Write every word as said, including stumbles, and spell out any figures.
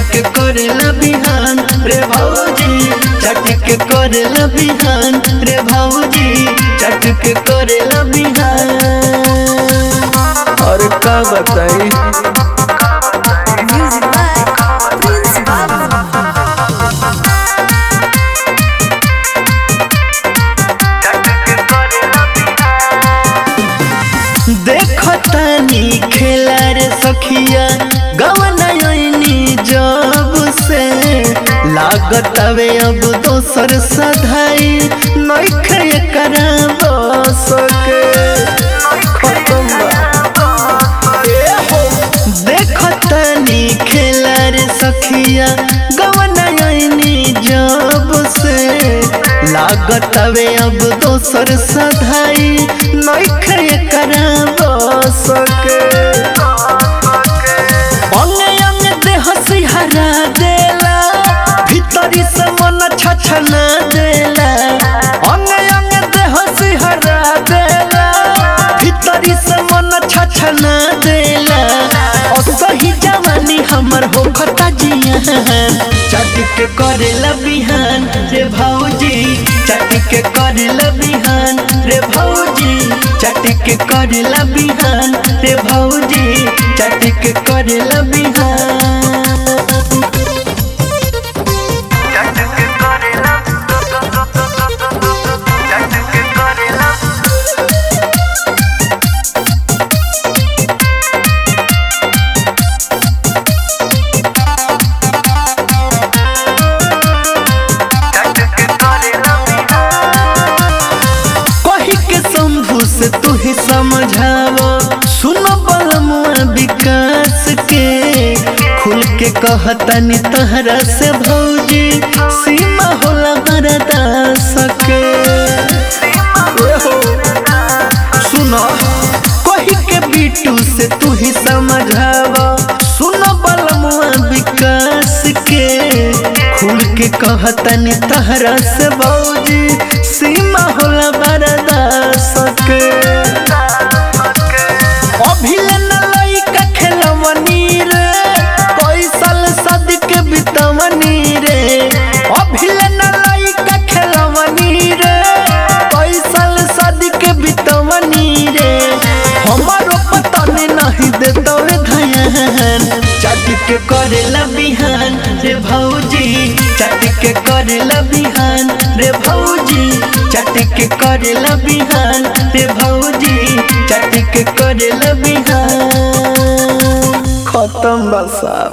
के करेला बिहान रे भौजी चट के करेला बिहान रे भौजी चट के करेला बिहान। और का बताई देखतानी खेला रे सखिया गवनायनी जब से लागत आवे अब दोसर सधाई नइखे एकरा बस के। देखतानी खेला रे सखिया गवनायनी जब से लागत आवे अब दोसर सधाई नइखे एकरा बस के। अंगे अंगे देह सिहरा देला भीतरी से मन छछना देला। अंगे अंगे देह सिहरा देला भीतरी से मन छछना देला। असही जवानी हमर होखता जियान चट के करेला बिहान रे भौजी चट के करेला बिहान रे भौजी चट के करेला बिहान रे भौजी चट के करेला बिहान। से तू ही समझावो सुन बलमुआ विकास के खुल के कहतनी तहरा से भौजी सीमा होला बरदास के। सुनो कही के बिटू से तू ही समझावो सुन बलमुआ विकास के खुल के कहतनी तहरा से भौजी सीमा होला बरदास के। अभिले न लइका खेलवनी रे पैसल सद के बितवनी रे। अभिले न लइका खेलवनी रे पैसल सद के बितवनी रे। हमारो पतने नहीं देतवे धयान चट के करेला बिहान रे भौजी चट के करेला बिहान रे भौजी चट के करेला बिहान रे भौजी चट के करेला बिहान। खत्म बसा।